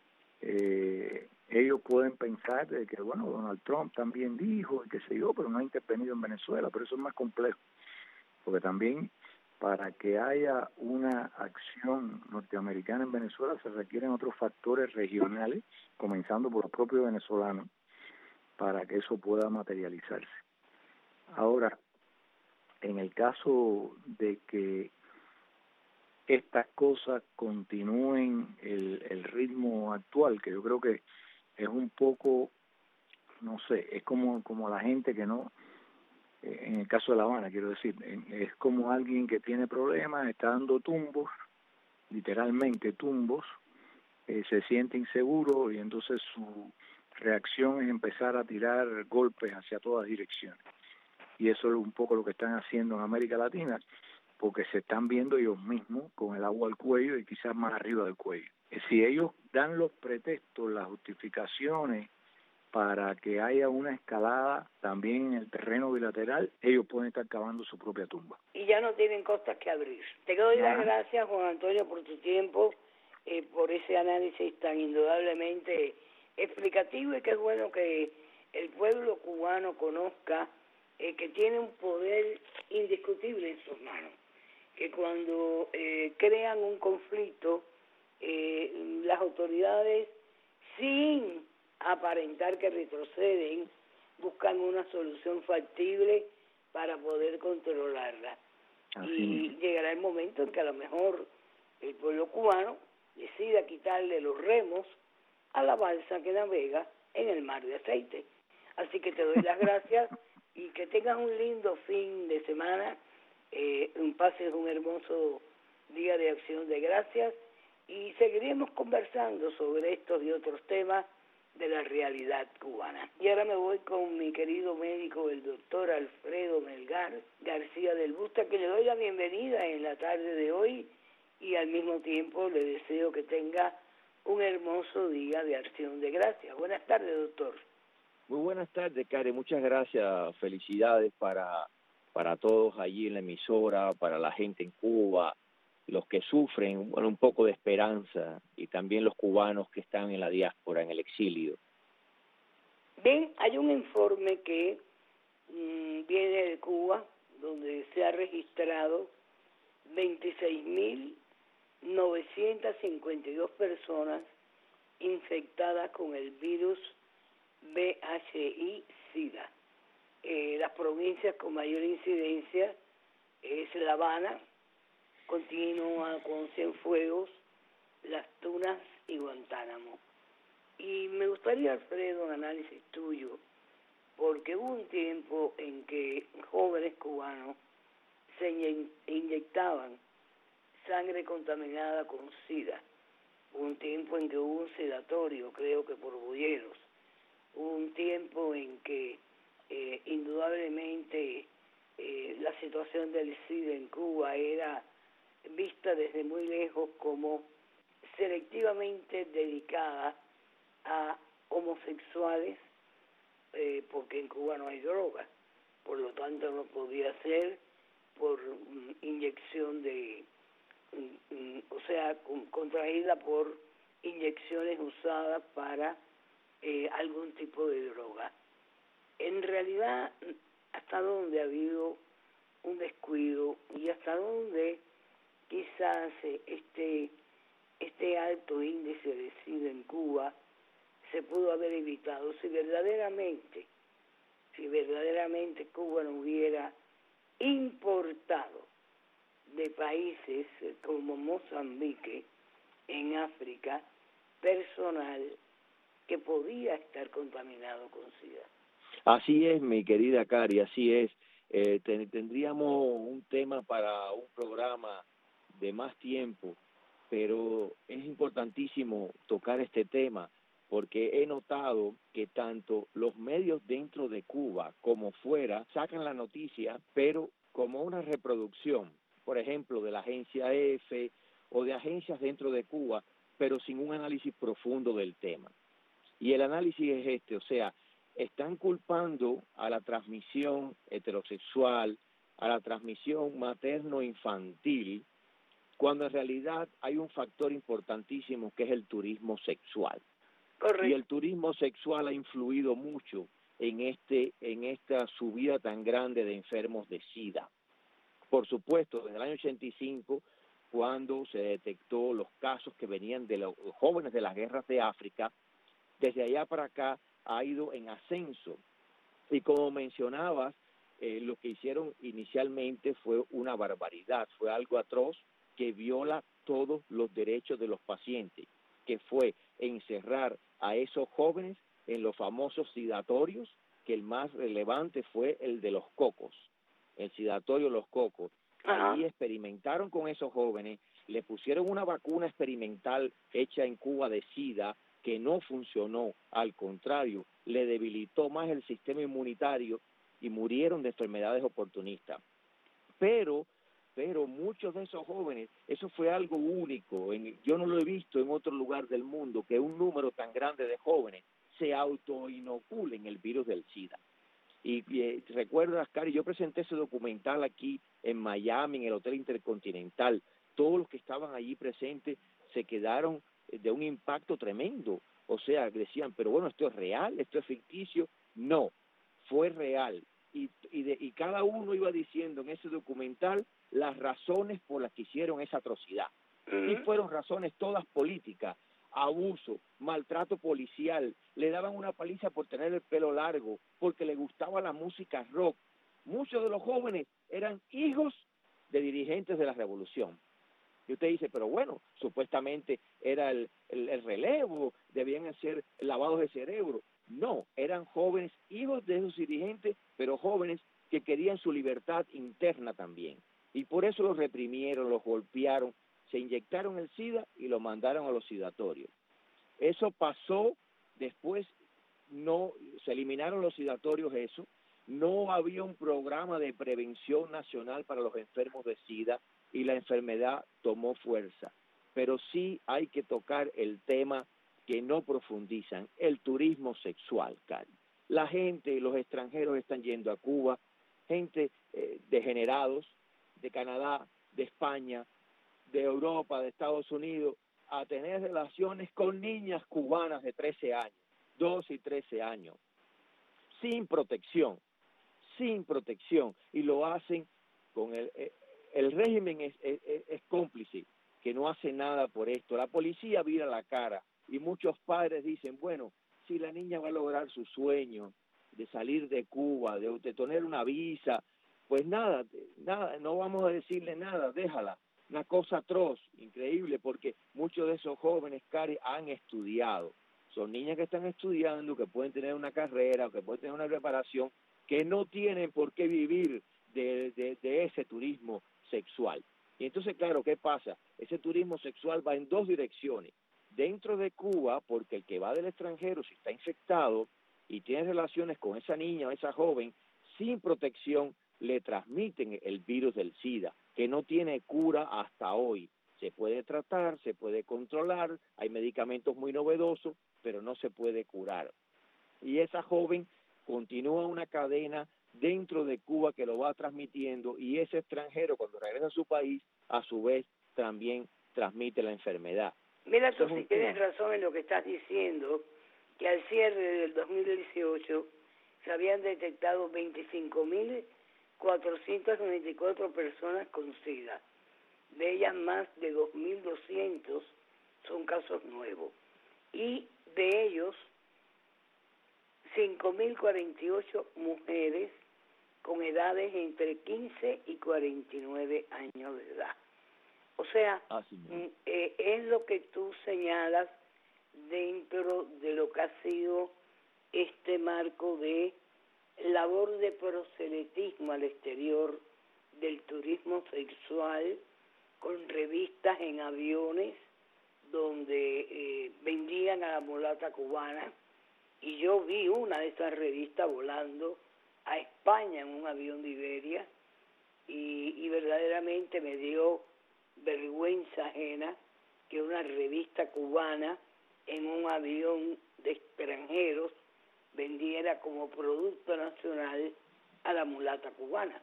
Eh, ellos pueden pensar de que, bueno, Donald Trump también dijo, y qué sé yo, pero no ha intervenido en Venezuela, pero eso es más complejo, porque también para que haya una acción norteamericana en Venezuela se requieren otros factores regionales, comenzando por los propios venezolanos, para que eso pueda materializarse. Ahora, en el caso de que estas cosas continúen el, el ritmo actual, que yo creo que es un poco, no sé, es como, como la gente que no, eh, en el caso de La Habana, quiero decir, es como alguien que tiene problemas, está dando tumbos, literalmente tumbos, eh, se siente inseguro y entonces su reacción es empezar a tirar golpes hacia todas direcciones. Y eso es un poco lo que están haciendo en América Latina, porque se están viendo ellos mismos con el agua al cuello y quizás más arriba del cuello. Si ellos dan los pretextos, las justificaciones para que haya una escalada también en el terreno bilateral, ellos pueden estar cavando su propia tumba. Y ya no tienen costas que abrir. Te doy las gracias, Juan Antonio, por tu tiempo, eh, por ese análisis tan indudablemente explicativo, y que es bueno que el pueblo cubano conozca eh, que tiene un poder indiscutible en sus manos, que cuando eh, crean un conflicto, eh, las autoridades, sin aparentar que retroceden, buscan una solución factible para poder controlarla. Así y es. Llegará el momento en que a lo mejor el pueblo cubano decida quitarle los remos a la balsa que navega en el mar de aceite. Así que te doy las gracias y que tengas un lindo fin de semana, eh, un pases un hermoso día de acción de gracias y seguiremos conversando sobre estos y otros temas de la realidad cubana. Y ahora me voy con mi querido médico, el doctor Alfredo Melgar García del Busta, que le doy la bienvenida en la tarde de hoy y al mismo tiempo le deseo que tenga un hermoso día de acción de gracias. Buenas tardes, doctor. Muy buenas tardes, Karen. Muchas gracias. Felicidades para, para todos allí en la emisora, para la gente en Cuba, los que sufren, bueno, un poco de esperanza, y también los cubanos que están en la diáspora, en el exilio. Bien, hay un informe que mmm, viene de Cuba, donde se ha registrado veintiséis mil novecientas cincuenta y dos personas infectadas con el virus V I H SIDA. Eh, las provincias con mayor incidencia es La Habana, continúa con Cienfuegos, Las Tunas y Guantánamo. Y me gustaría, Alfredo, un análisis tuyo, porque hubo un tiempo en que jóvenes cubanos se inyectaban sangre contaminada con SIDA. Hubo un tiempo en que hubo un sedatorio, creo que por bulleros. Hubo un tiempo en que eh, indudablemente eh, la situación del SIDA en Cuba era vista desde muy lejos como selectivamente dedicada a homosexuales, eh, porque en Cuba no hay droga, por lo tanto no podía ser por um, inyección de, um, um, o sea, um, contraída por inyecciones usadas para eh, algún tipo de droga. En realidad, hasta donde ha habido un descuido y hasta donde quizás este, este alto índice de SIDA en Cuba se pudo haber evitado si verdaderamente, si verdaderamente Cuba no hubiera importado de países como Mozambique, en África, personal que podía estar contaminado con SIDA. Así es, mi querida Cari, así es. Eh, ten, tendríamos un tema para un programa de más tiempo, pero es importantísimo tocar este tema porque he notado que tanto los medios dentro de Cuba como fuera sacan la noticia, pero como una reproducción, por ejemplo, de la agencia EFE o de agencias dentro de Cuba, pero sin un análisis profundo del tema. Y el análisis es este, o sea, están culpando a la transmisión heterosexual, a la transmisión materno-infantil, cuando en realidad hay un factor importantísimo que es el turismo sexual. Correcto. Y el turismo sexual ha influido mucho en este en esta subida tan grande de enfermos de SIDA. Por supuesto, desde el año ochenta y cinco, cuando se detectó los casos que venían de los jóvenes de las guerras de África, desde allá para acá ha ido en ascenso. Y como mencionabas, eh, lo que hicieron inicialmente fue una barbaridad, fue algo atroz que viola todos los derechos de los pacientes, que fue encerrar a esos jóvenes en los famosos sidatorios, que el más relevante fue el de los Cocos, el sidatorio Los Cocos. Ajá. Allí experimentaron con esos jóvenes, le pusieron una vacuna experimental hecha en Cuba de SIDA, que no funcionó, al contrario, le debilitó más el sistema inmunitario y murieron de enfermedades oportunistas. Pero, pero muchos de esos jóvenes, eso fue algo único, en, yo no lo he visto en otro lugar del mundo, que un número tan grande de jóvenes se autoinoculen el virus del SIDA. Y, y recuerdas, Cari, yo presenté ese documental aquí en Miami, en el Hotel Intercontinental. Todos los que estaban allí presentes se quedaron de un impacto tremendo. O sea, decían, pero bueno, ¿esto es real? ¿Esto es ficticio? No, fue real. Y, y, de, y cada uno iba diciendo en ese documental las razones por las que hicieron esa atrocidad. Uh-huh. Y fueron razones todas políticas, abuso, maltrato policial, le daban una paliza por tener el pelo largo, porque le gustaba la música rock. Muchos de los jóvenes eran hijos de dirigentes de la revolución. Y usted dice, pero bueno, supuestamente era el, el, el relevo, debían ser lavados de cerebro. No, eran jóvenes, hijos de esos dirigentes, pero jóvenes que querían su libertad interna también. Y por eso los reprimieron, los golpearon, se inyectaron el SIDA y lo mandaron a los sidatorios. Eso pasó después, no se eliminaron los sidatorios, eso. No había un programa de prevención nacional para los enfermos de SIDA y la enfermedad tomó fuerza. Pero sí hay que tocar el tema que no profundizan, el turismo sexual, Cari. La gente, los extranjeros están yendo a Cuba, gente eh, degenerados de Canadá, de España, de Europa, de Estados Unidos, a tener relaciones con niñas cubanas de trece años, doce y trece años, sin protección, sin protección, y lo hacen con el... el el régimen es, es, es cómplice, que no hace nada por esto. La policía vira la cara y muchos padres dicen, bueno, si la niña va a lograr su sueño de salir de Cuba, de, de tener una visa, pues nada, nada, no vamos a decirle nada, déjala. Una cosa atroz, increíble, porque muchos de esos jóvenes, Cari, han estudiado. Son niñas que están estudiando, que pueden tener una carrera, que pueden tener una preparación, que no tienen por qué vivir de, de, de ese turismo sexual. Y entonces, claro, ¿qué pasa? Ese turismo sexual va en dos direcciones. Dentro de Cuba, porque el que va del extranjero, si está infectado y tiene relaciones con esa niña o esa joven, sin protección, le transmiten el virus del SIDA, que no tiene cura hasta hoy. Se puede tratar, se puede controlar, hay medicamentos muy novedosos, pero no se puede curar. Y esa joven continúa una cadena dentro de Cuba que lo va transmitiendo, y ese extranjero cuando regresa a su país, a su vez también transmite la enfermedad. Mira, tú si tienes razón en lo que estás diciendo, que al cierre del dos mil dieciocho se habían detectado veinticinco mil cuatrocientas noventa y cuatro personas con SIDA. De ellas más de dos mil doscientos son casos nuevos. Y de ellos, cinco mil cuarenta y ocho mujeres con edades entre quince y cuarenta y nueve años de edad. O sea, eh, es lo que tú señalas dentro de lo que ha sido este marco de labor de proselitismo al exterior del turismo sexual, con revistas en aviones donde eh, vendían a la mulata cubana, y yo vi una de esas revistas volando a España en un avión de Iberia, y, y verdaderamente me dio vergüenza ajena que una revista cubana en un avión de extranjeros vendiera como producto nacional a la mulata cubana.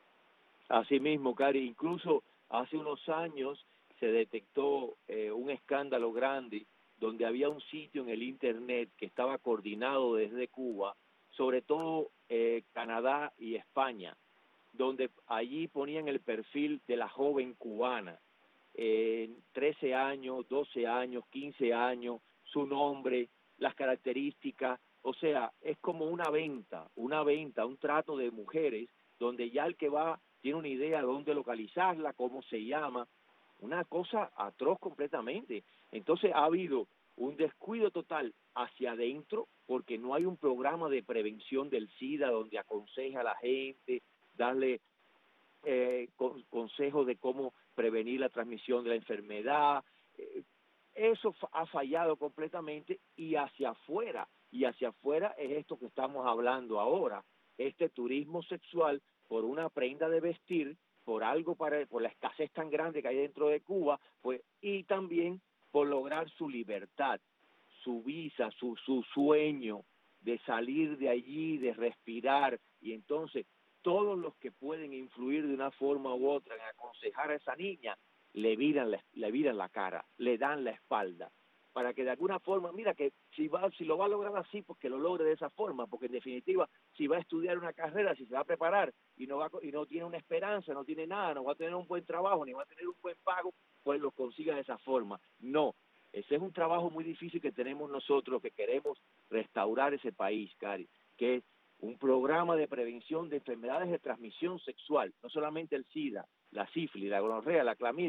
Así mismo, Cari, incluso hace unos años se detectó eh, un escándalo grande donde había un sitio en el internet que estaba coordinado desde Cuba, sobre todo eh, Canadá y España, donde allí ponían el perfil de la joven cubana, eh, trece años, doce años, quince años, su nombre, las características, o sea, es como una venta, una venta, un trato de mujeres, donde ya el que va tiene una idea de dónde localizarla, cómo se llama, una cosa atroz completamente. Entonces ha habido un descuido total hacia adentro, porque no hay un programa de prevención del SIDA donde aconseja a la gente, darle eh, con, consejos de cómo prevenir la transmisión de la enfermedad. Eh, eso ha fallado completamente, y hacia afuera, y hacia afuera es esto que estamos hablando ahora, este turismo sexual por una prenda de vestir, por algo para, por la escasez tan grande que hay dentro de Cuba, pues, y también por lograr su libertad, su visa, su, su sueño de salir de allí, de respirar, y entonces todos los que pueden influir de una forma u otra en aconsejar a esa niña, le viran la, le viran la cara, le dan la espalda, para que de alguna forma, mira que si va, si lo va a lograr así, pues que lo logre de esa forma, porque en definitiva, si va a estudiar una carrera, si se va a preparar y no va y no tiene una esperanza, no tiene nada, no va a tener un buen trabajo, ni va a tener un buen pago, pues lo consiga de esa forma. No, ese es un trabajo muy difícil que tenemos nosotros, que queremos restaurar ese país, Cari, que es un programa de prevención de enfermedades de transmisión sexual, no solamente el SIDA, la sífilis, la gonorrea, la clamidia,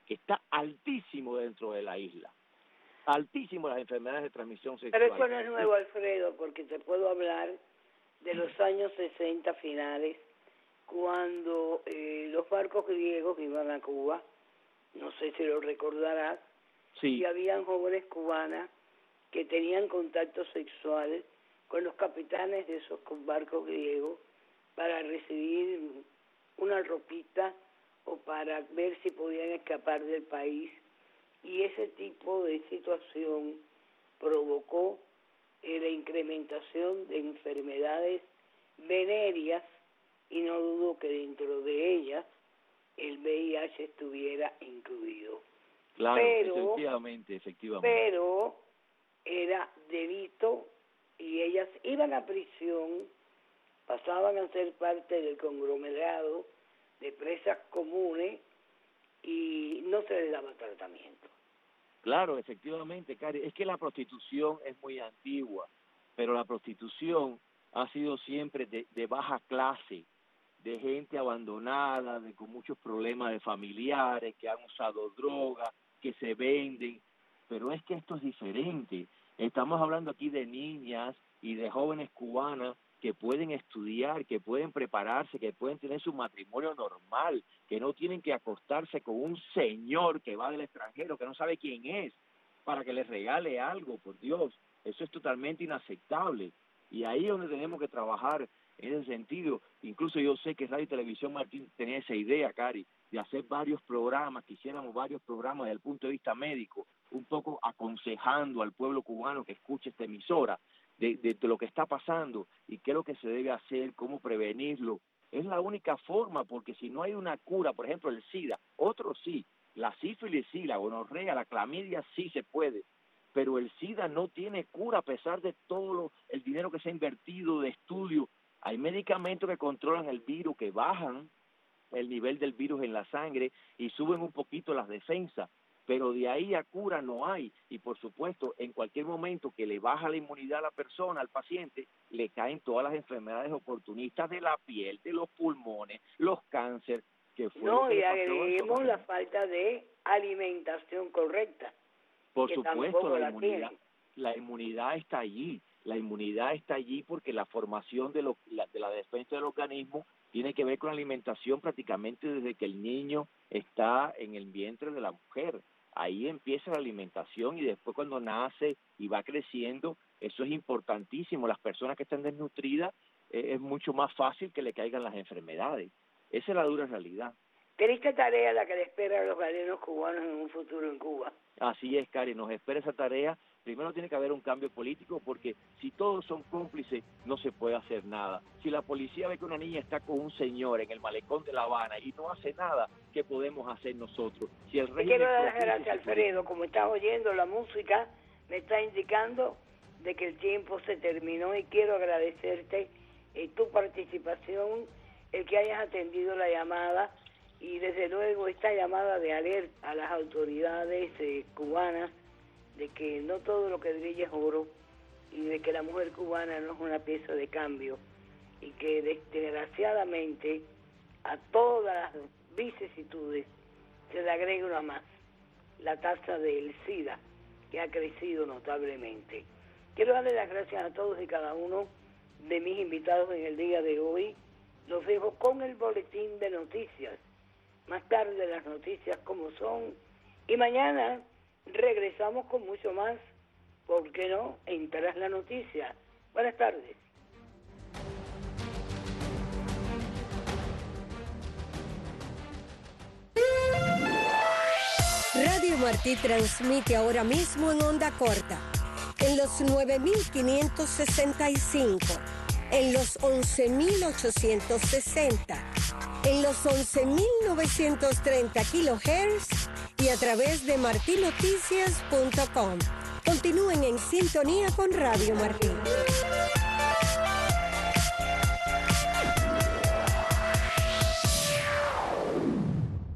que está altísimo dentro de la isla. Altísimo las enfermedades de transmisión sexual. Pero eso no es nuevo, Alfredo, porque te puedo hablar de los años sesenta finales, cuando eh, los barcos griegos iban a Cuba, no sé si lo recordarás, sí. Y habían jóvenes cubanas que tenían contacto sexual con los capitanes de esos barcos griegos para recibir una ropita o para ver si podían escapar del país, y ese tipo de situación provocó eh, la incrementación de enfermedades venéreas, y no dudo que dentro de ellas el V I H estuviera incluido. Claro, pero, efectivamente, efectivamente. Pero era delito y ellas iban a prisión, pasaban a ser parte del conglomerado de presas comunes y no se les daba tratamiento. Claro, efectivamente, Cari, es que la prostitución es muy antigua, pero la prostitución ha sido siempre de, de baja clase, de gente abandonada, de con muchos problemas de familiares, que han usado drogas, que se venden, pero es que esto es diferente. Estamos hablando aquí de niñas y de jóvenes cubanas que pueden estudiar, que pueden prepararse, que pueden tener su matrimonio normal, que no tienen que acostarse con un señor que va del extranjero, que no sabe quién es, para que les regale algo, por Dios. Eso es totalmente inaceptable. Y ahí es donde tenemos que trabajar en ese sentido. Incluso yo sé que Radio y Televisión Martín tenía esa idea, Cari, de hacer varios programas, que hiciéramos varios programas desde el punto de vista médico, un poco aconsejando al pueblo cubano que escuche esta emisora, de, de, de lo que está pasando y qué es lo que se debe hacer, cómo prevenirlo. Es la única forma, porque si no hay una cura, por ejemplo el SIDA, otro sí, la sífilis sí, la gonorrea, la clamidia sí se puede, pero el SIDA no tiene cura a pesar de todo lo, el dinero que se ha invertido de estudio. Hay medicamentos que controlan el virus, que bajan el nivel del virus en la sangre y suben un poquito las defensas, pero de ahí a cura no hay. Y por supuesto, en cualquier momento que le baja la inmunidad a la persona, al paciente, le caen todas las enfermedades oportunistas de la piel, de los pulmones, los cánceres, que fue No, lo que y le pasó agreguemos la falta de alimentación correcta. Por que supuesto, la la inmunidad, tienen. la inmunidad está allí. La inmunidad está allí porque la formación de, lo, la, de la defensa del organismo tiene que ver con la alimentación prácticamente desde que el niño está en el vientre de la mujer. Ahí empieza la alimentación y después cuando nace y va creciendo, eso es importantísimo. Las personas que están desnutridas eh, es mucho más fácil que le caigan las enfermedades. Esa es la dura realidad. Triste tarea la que le espera a los galenos cubanos en un futuro en Cuba. Así es, Cari, nos espera esa tarea. Primero tiene que haber un cambio político, porque si todos son cómplices no se puede hacer nada. Si la policía ve que una niña está con un señor en el malecón de La Habana y no hace nada, ¿qué podemos hacer nosotros? Si el Te régimen quiero dar las propicia, gracias, Alfredo. Como estás oyendo, la música me está indicando de que el tiempo se terminó y quiero agradecerte eh, tu participación, el que hayas atendido la llamada y desde luego esta llamada de alerta a las autoridades eh, cubanas de que no todo lo que brilla es oro y de que la mujer cubana no es una pieza de cambio y que desgraciadamente a todas las vicisitudes se le agrega una más, la tasa del SIDA, que ha crecido notablemente. Quiero darle las gracias a todos y cada uno de mis invitados en el día de hoy. Los dejo con el boletín de noticias. Más tarde las noticias como son. Y mañana regresamos con mucho más. ¿Por qué no? En Tras la Noticia. Buenas tardes. Radio Martí transmite ahora mismo en onda corta, en los nueve mil quinientos sesenta y cinco, en los once mil ochocientos sesenta, en los once mil novecientos treinta kilohertz y a través de marti noticias punto com. Continúen en sintonía con Radio Martí.